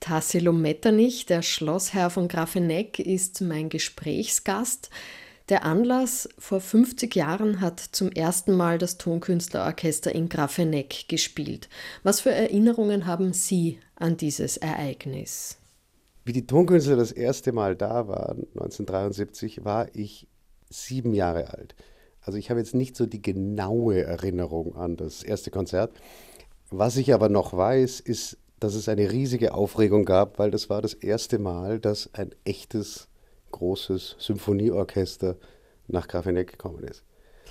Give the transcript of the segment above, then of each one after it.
Tassilo Metternich, der Schlossherr von Grafeneck, ist mein Gesprächsgast. Der Anlass: vor 50 Jahren hat zum ersten Mal das Tonkünstlerorchester in Grafeneck gespielt. Was für Erinnerungen haben Sie an dieses Ereignis? Wie die Tonkünstler das erste Mal da waren, 1973, war ich 7 Jahre alt. Also ich habe jetzt nicht so die genaue Erinnerung an das erste Konzert. Was ich aber noch weiß, ist, dass es eine riesige Aufregung gab, weil das war das erste Mal, dass ein echtes, großes Symphonieorchester nach Grafeneck gekommen ist.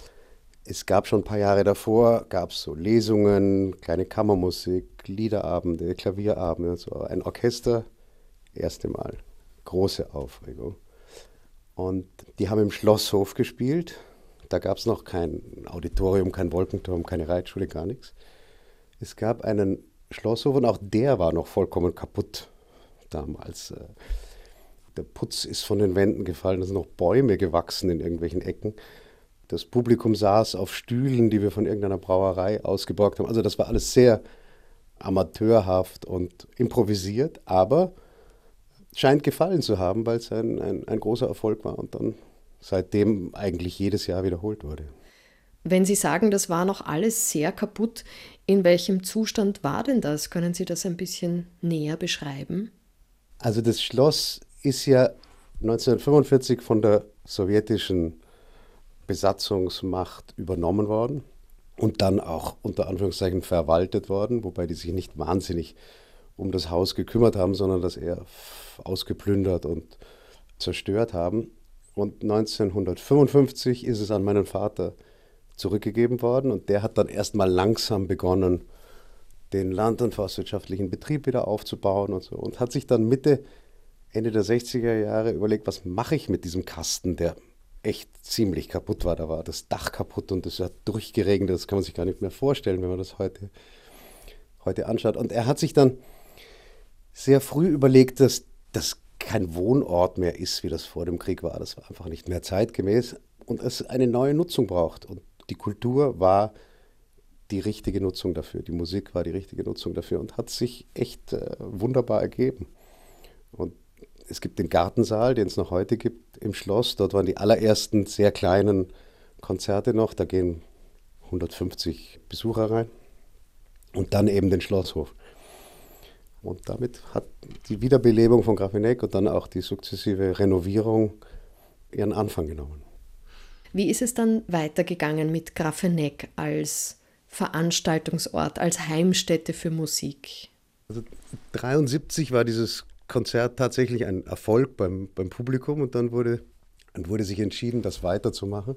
Es gab schon ein paar Jahre davor, gab es so Lesungen, kleine Kammermusik, Liederabende, Klavierabende und so. Ein Orchester, erste Mal, große Aufregung. Und die haben im Schlosshof gespielt. Da gab es noch kein Auditorium, kein Wolkenturm, keine Reitschule, gar nichts. Es gab einen Schlosshof und auch der war noch vollkommen kaputt damals. Der Putz ist von den Wänden gefallen, es sind noch Bäume gewachsen in irgendwelchen Ecken. Das Publikum saß auf Stühlen, die wir von irgendeiner Brauerei ausgeborgt haben. Also das war alles sehr amateurhaft und improvisiert, aber scheint gefallen zu haben, weil es ein großer Erfolg war und dann seitdem eigentlich jedes Jahr wiederholt wurde. Wenn Sie sagen, das war noch alles sehr kaputt, in welchem Zustand war denn das? Können Sie das ein bisschen näher beschreiben? Also das Schloss ist ja 1945 von der sowjetischen Besatzungsmacht übernommen worden und dann auch unter Anführungszeichen verwaltet worden, wobei die sich nicht wahnsinnig um das Haus gekümmert haben, sondern das eher ausgeplündert und zerstört haben. Und 1955 ist es an meinen Vater zurückgegeben worden und der hat dann erstmal langsam begonnen, den land- und forstwirtschaftlichen Betrieb wieder aufzubauen und so und hat sich dann Ende der 60er Jahre überlegt, was mache ich mit diesem Kasten, der echt ziemlich kaputt war. Da war das Dach kaputt und es hat durchgeregnet, das kann man sich gar nicht mehr vorstellen, wenn man das heute anschaut. Und er hat sich dann sehr früh überlegt, dass das kein Wohnort mehr ist, wie das vor dem Krieg war. Das war einfach nicht mehr zeitgemäß und es eine neue Nutzung braucht. Und die Kultur war die richtige Nutzung dafür, die Musik war die richtige Nutzung dafür und hat sich echt wunderbar ergeben. Und es gibt den Gartensaal, den es noch heute gibt im Schloss. Dort waren die allerersten sehr kleinen Konzerte noch. Da gehen 150 Besucher rein. Und dann eben den Schlosshof. Und damit hat die Wiederbelebung von Grafeneck und dann auch die sukzessive Renovierung ihren Anfang genommen. Wie ist es dann weitergegangen mit Grafeneck als Veranstaltungsort, als Heimstätte für Musik? Also 1973 war dieses Konzert tatsächlich ein Erfolg beim Publikum und dann wurde sich entschieden, das weiterzumachen.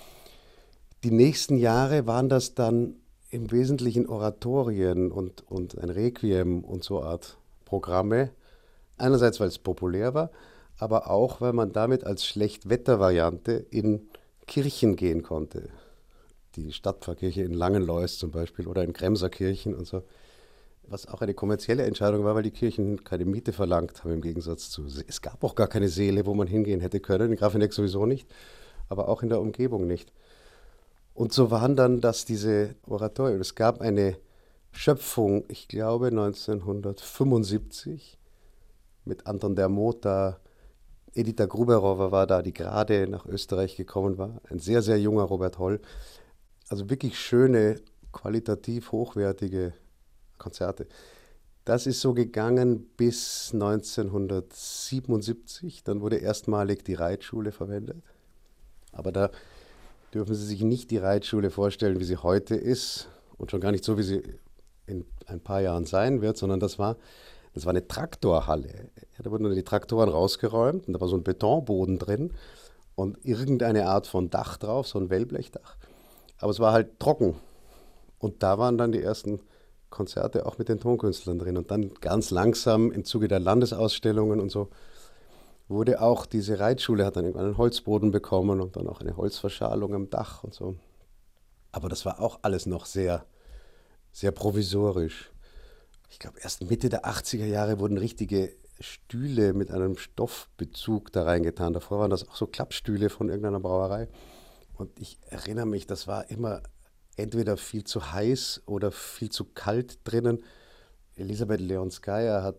Die nächsten Jahre waren das dann im Wesentlichen Oratorien und ein Requiem und so Art Programme. Einerseits, weil es populär war, aber auch, weil man damit als Schlechtwettervariante in Kirchen gehen konnte. Die Stadtpfarrkirche in Langenlois zum Beispiel oder in Kremserkirchen und so. Was auch eine kommerzielle Entscheidung war, weil die Kirchen keine Miete verlangt haben im Gegensatz zu... Es gab auch gar keine Säle, wo man hingehen hätte können, in Grafeneck sowieso nicht, aber auch in der Umgebung nicht. Und so waren dann das diese Oratorien. Es gab eine Schöpfung, ich glaube 1975, mit Anton der Mota. Edita Gruberowa war da, die gerade nach Österreich gekommen war. Ein sehr, sehr junger Robert Holl. Also wirklich schöne, qualitativ hochwertige Konzerte. Das ist so gegangen bis 1977. Dann wurde erstmalig die Reitschule verwendet. Aber da dürfen Sie sich nicht die Reitschule vorstellen, wie sie heute ist und schon gar nicht so, wie sie in ein paar Jahren sein wird, sondern das war eine Traktorhalle. Da wurden die Traktoren rausgeräumt und da war so ein Betonboden drin und irgendeine Art von Dach drauf, so ein Wellblechdach. Aber es war halt trocken. Und da waren dann die ersten Konzerte auch mit den Tonkünstlern drin. Und dann ganz langsam im Zuge der Landesausstellungen und so wurde auch diese Reitschule, hat dann irgendwann einen Holzboden bekommen und dann auch eine Holzverschalung am Dach und so. Aber das war auch alles noch sehr, sehr provisorisch. Ich glaube, erst Mitte der 80er Jahre wurden richtige Stühle mit einem Stoffbezug da reingetan. Davor waren das auch so Klappstühle von irgendeiner Brauerei. Und ich erinnere mich, das war immer entweder viel zu heiß oder viel zu kalt drinnen. Elisabeth Leonskaya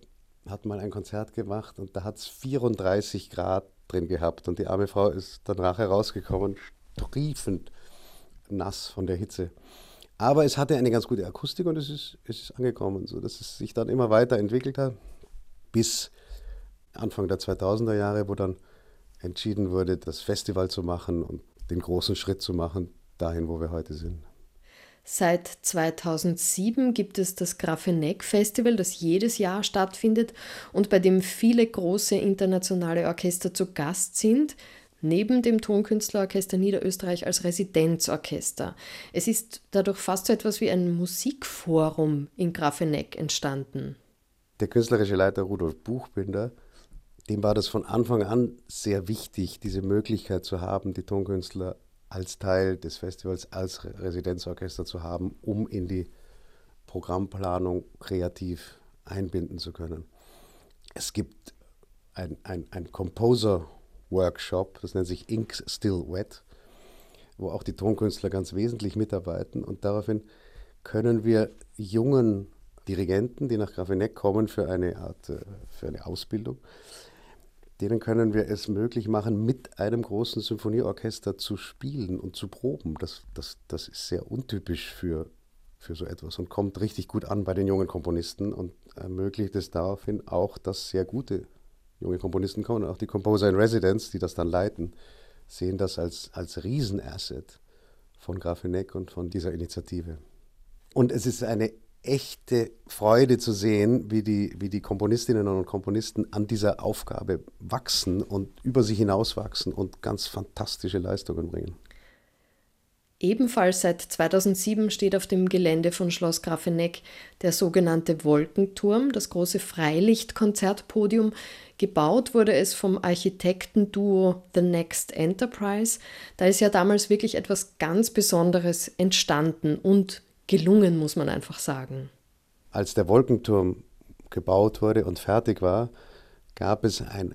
hat mal ein Konzert gemacht und da hat es 34 Grad drin gehabt und die arme Frau ist danach herausgekommen, triefend nass von der Hitze. Aber es hatte eine ganz gute Akustik und es ist angekommen, so dass es sich dann immer weiter entwickelt hat, bis Anfang der 2000er Jahre, wo dann entschieden wurde, das Festival zu machen und den großen Schritt zu machen, dahin, wo wir heute sind. Seit 2007 gibt es das Grafeneck-Festival, das jedes Jahr stattfindet und bei dem viele große internationale Orchester zu Gast sind, neben dem Tonkünstlerorchester Niederösterreich als Residenzorchester. Es ist dadurch fast so etwas wie ein Musikforum in Grafeneck entstanden. Der künstlerische Leiter Rudolf Buchbinder, dem war das von Anfang an sehr wichtig, diese Möglichkeit zu haben, die Tonkünstler als Teil des Festivals, als Residenzorchester zu haben, um in die Programmplanung kreativ einbinden zu können. Es gibt ein Composer-Workshop, das nennt sich Ink Still Wet, wo auch die Tonkünstler ganz wesentlich mitarbeiten und daraufhin können wir jungen Dirigenten, die nach Grafeneck kommen für eine Ausbildung, denen können wir es möglich machen, mit einem großen Symphonieorchester zu spielen und zu proben. Das ist sehr untypisch für so etwas und kommt richtig gut an bei den jungen Komponisten und ermöglicht es daraufhin auch, dass sehr gute junge Komponisten kommen. Und auch die Composer in Residence, die das dann leiten, sehen das als Riesenasset von Grafeneck und von dieser Initiative. Und es ist eine echte Freude zu sehen, wie die Komponistinnen und Komponisten an dieser Aufgabe wachsen und über sich hinaus wachsen und ganz fantastische Leistungen bringen. Ebenfalls seit 2007 steht auf dem Gelände von Schloss Grafeneck der sogenannte Wolkenturm, das große Freilichtkonzertpodium. Gebaut wurde es vom Architektenduo The Next Enterprise. Da ist ja damals wirklich etwas ganz Besonderes entstanden und gelungen, muss man einfach sagen. Als der Wolkenturm gebaut wurde und fertig war, gab es ein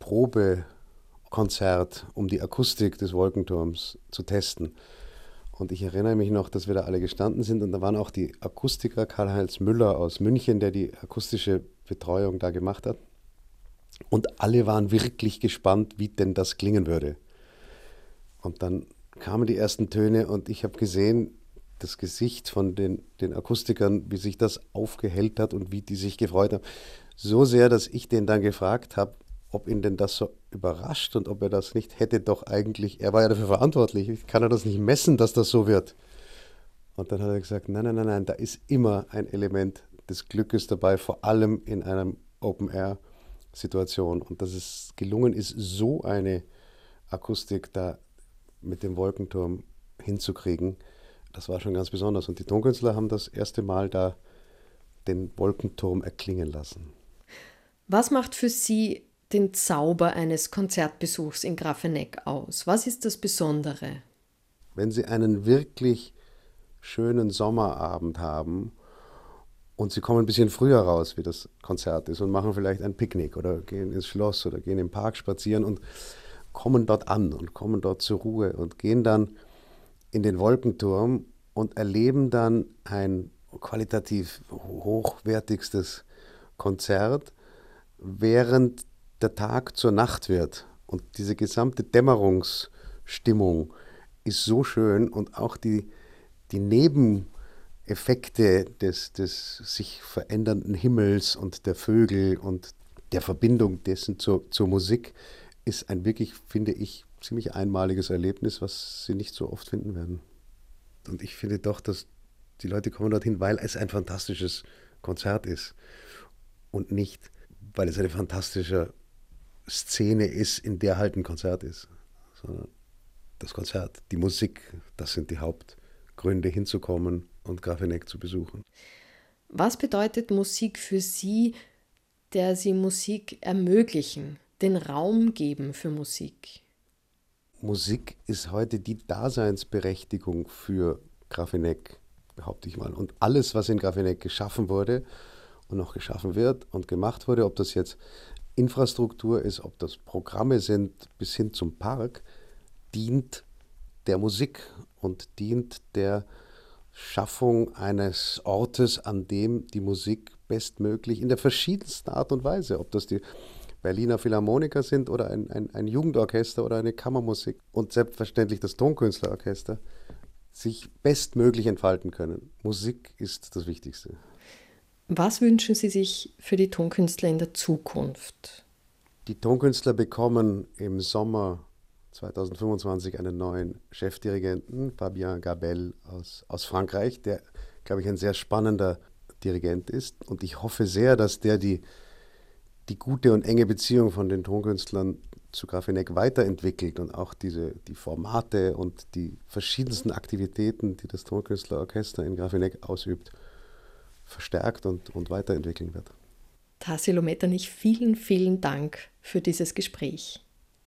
Probekonzert, um die Akustik des Wolkenturms zu testen. Und ich erinnere mich noch, dass wir da alle gestanden sind und da waren auch die Akustiker Karl-Heinz Müller aus München, der die akustische Betreuung da gemacht hat. Und alle waren wirklich gespannt, wie denn das klingen würde. Und dann kamen die ersten Töne und ich habe gesehen, das Gesicht von den Akustikern, wie sich das aufgehellt hat und wie die sich gefreut haben. So sehr, dass ich den dann gefragt habe, ob ihn denn das so überrascht und ob er das nicht hätte doch eigentlich, er war ja dafür verantwortlich, kann er das nicht messen, dass das so wird? Und dann hat er gesagt, nein, da ist immer ein Element des Glückes dabei, vor allem in einem Open-Air-Situation. Und dass es gelungen ist, so eine Akustik da mit dem Wolkenturm hinzukriegen, das war schon ganz besonders. Und die Tonkünstler haben das erste Mal da den Wolkenturm erklingen lassen. Was macht für Sie den Zauber eines Konzertbesuchs in Grafeneck aus? Was ist das Besondere? Wenn Sie einen wirklich schönen Sommerabend haben und Sie kommen ein bisschen früher raus, wie das Konzert ist, und machen vielleicht ein Picknick oder gehen ins Schloss oder gehen im Park spazieren und kommen dort an und kommen dort zur Ruhe und gehen dann in den Wolkenturm und erleben dann ein qualitativ hochwertigstes Konzert, während der Tag zur Nacht wird. Und diese gesamte Dämmerungsstimmung ist so schön und auch die Nebeneffekte des sich verändernden Himmels und der Vögel und der Verbindung dessen zur Musik ist ein wirklich, finde ich, ziemlich einmaliges Erlebnis, was Sie nicht so oft finden werden. Und ich finde doch, dass die Leute kommen dorthin, weil es ein fantastisches Konzert ist und nicht, weil es eine fantastische Szene ist, in der halt ein Konzert ist, sondern das Konzert, die Musik, das sind die Hauptgründe hinzukommen und Grafeneck zu besuchen. Was bedeutet Musik für Sie, der Sie Musik ermöglichen, den Raum geben für Musik? Musik ist heute die Daseinsberechtigung für Grafeneck, behaupte ich mal. Und alles, was in Grafeneck geschaffen wurde und noch geschaffen wird und gemacht wurde, ob das jetzt Infrastruktur ist, ob das Programme sind, bis hin zum Park, dient der Musik und dient der Schaffung eines Ortes, an dem die Musik bestmöglich in der verschiedensten Art und Weise, ob das die Berliner Philharmoniker sind oder ein Jugendorchester oder eine Kammermusik und selbstverständlich das Tonkünstlerorchester, sich bestmöglich entfalten können. Musik ist das Wichtigste. Was wünschen Sie sich für die Tonkünstler in der Zukunft? Die Tonkünstler bekommen im Sommer 2025 einen neuen Chefdirigenten, Fabien Gabel aus Frankreich, der, glaube ich, ein sehr spannender Dirigent ist. Und ich hoffe sehr, dass der die gute und enge Beziehung von den Tonkünstlern zu Grafeneck weiterentwickelt und auch die Formate und die verschiedensten Aktivitäten, die das Tonkünstlerorchester in Grafeneck ausübt, verstärkt und weiterentwickeln wird. Tassilo Metternich, vielen, vielen Dank für dieses Gespräch.